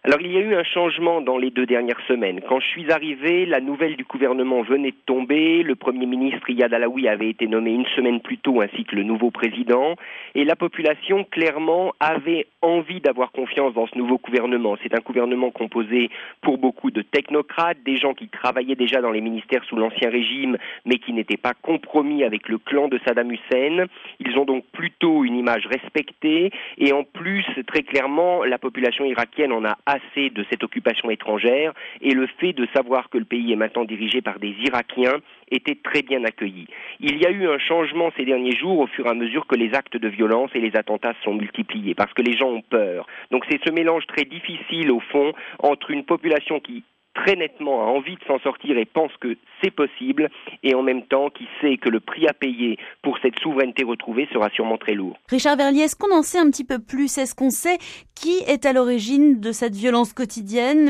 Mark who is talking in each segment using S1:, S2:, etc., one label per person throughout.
S1: Alors il y a eu un changement dans les 2 dernières semaines. Quand je suis arrivé, la nouvelle du gouvernement venait de tomber, le Premier ministre Iyad Allaoui avait été nommé une semaine plus tôt ainsi que le nouveau président, et la population clairement avait envie d'avoir confiance dans ce nouveau gouvernement. C'est un gouvernement composé pour beaucoup de technocrates, des gens qui travaillaient déjà dans les ministères sous l'ancien régime mais qui n'étaient pas compromis avec le clan de Saddam Hussein. Ils ont donc plutôt une image respectée et en plus, très clairement, la population irakienne en a assez de cette occupation étrangère et le fait de savoir que le pays est maintenant dirigé par des Irakiens était très bien accueilli. Il y a eu un changement ces derniers jours au fur et à mesure que les actes de violence et les attentats sont multipliés parce que les gens ont peur. Donc c'est ce mélange très difficile au fond entre une population qui très nettement a envie de s'en sortir et pense que c'est possible, et en même temps qui sait que le prix à payer pour cette souveraineté retrouvée sera sûrement très lourd.
S2: Richard Verlier, est-ce qu'on en sait un petit peu plus? Est-ce qu'on sait qui est à l'origine de cette violence quotidienne?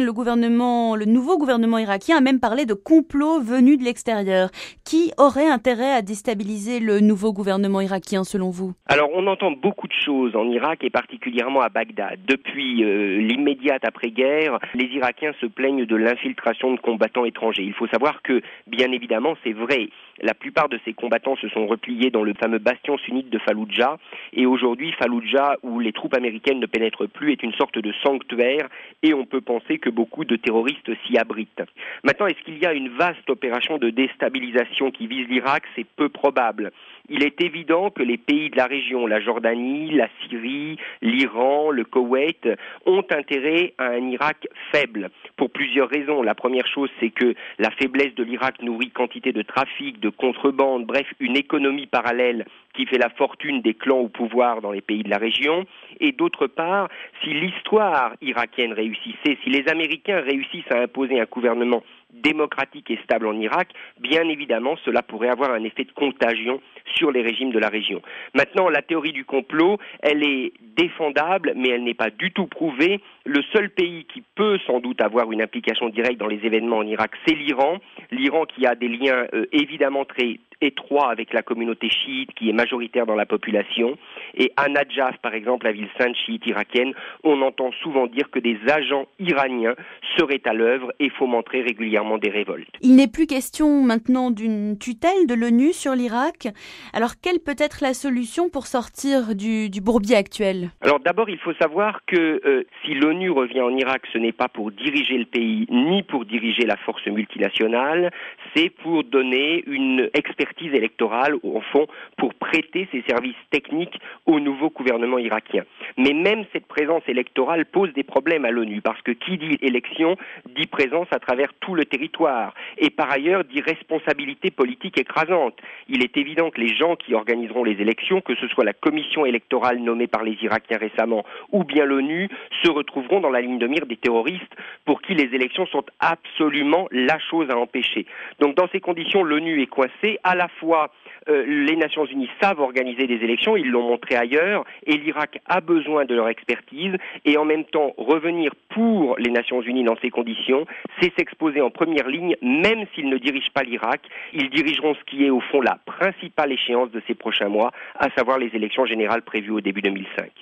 S2: Le nouveau gouvernement irakien a même parlé de complot venu de l'extérieur. Qui aurait intérêt à déstabiliser le nouveau gouvernement irakien selon vous?
S1: Alors on entend beaucoup de choses en Irak et particulièrement à Bagdad. Depuis l'immédiate après-guerre, les Irakiens se plaignent de l'infiltration de combattants étrangers. Il faut savoir que, bien évidemment, c'est vrai. La plupart de ces combattants se sont repliés dans le fameux bastion sunnite de Falloujah. Et aujourd'hui, Falloujah, où les troupes américaines ne pénètrent plus, est une sorte de sanctuaire. Et on peut penser que beaucoup de terroristes s'y abritent. Maintenant, est-ce qu'il y a une vaste opération de déstabilisation qui vise l'Irak? C'est peu probable. Il est évident que les pays de la région, la Jordanie, la Syrie, l'Iran, le Koweït, ont intérêt à un Irak faible, pour plusieurs raisons. La première chose, c'est que la faiblesse de l'Irak nourrit quantité de trafic, de contrebande, bref, une économie parallèle qui fait la fortune des clans au pouvoir dans les pays de la région. Et d'autre part, si l'histoire irakienne réussissait, si les Américains réussissent à imposer un gouvernement démocratique et stable en Irak, bien évidemment, cela pourrait avoir un effet de contagion sur les régimes de la région. Maintenant, la théorie du complot, elle est défendable, mais elle n'est pas du tout prouvée. Le seul pays qui peut sans doute avoir une implication directe dans les événements en Irak, c'est l'Iran. L'Iran qui a des liens évidemment très étroits avec la communauté chiite qui est majoritaire dans la population. Et à Nadjaf, par exemple, la ville sainte chiite irakienne, on entend souvent dire que des agents iraniens seraient à l'œuvre et fomenteraient régulièrement des révoltes.
S2: Il n'est plus question maintenant d'une tutelle de l'ONU sur l'Irak. Alors quelle peut être la solution pour sortir du bourbier actuel?
S1: Alors d'abord, il faut savoir que si l'ONU revient en Irak, ce n'est pas pour diriger le pays ni pour diriger la force multinationale, c'est pour donner une expertise électorale, au fond, pour prêter ses services techniques au nouveau gouvernement irakien. Mais même cette présence électorale pose des problèmes à l'ONU, parce que qui dit élection dit présence à travers tout le territoire, et par ailleurs dit responsabilité politique écrasante. Il est évident que les gens qui organiseront les élections, que ce soit la commission électorale nommée par les Irakiens récemment, ou bien l'ONU, se retrouveront dans la ligne de mire des terroristes pour qui les élections sont absolument la chose à empêcher. Donc dans ces conditions, l'ONU est coincée. À la fois, les Nations Unies savent organiser des élections, ils l'ont montré ailleurs, et l'Irak a besoin de leur expertise, et en même temps, revenir pour les Nations Unies dans ces conditions, c'est s'exposer en première ligne, même s'ils ne dirigent pas l'Irak. Ils dirigeront ce qui est au fond la principale échéance de ces prochains mois, à savoir les élections générales prévues au début 2005.